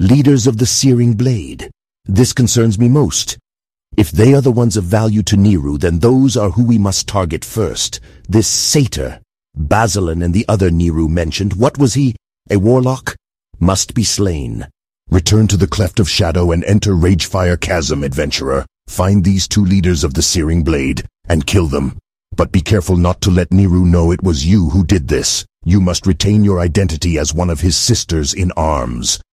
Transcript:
Leaders of the Searing Blade. This concerns me most. If they are the ones of value to Nehru, then those are who we must target first. This satyr, Basilan and the other Nehru mentioned, what was he? A warlock? Must be slain. Return to the Cleft of Shadow and enter Ragefire Chasm, adventurer. Find these two leaders of the Searing Blade and kill them. But be careful not to let Nehru know it was you who did this. You must retain your identity as one of his sisters in arms.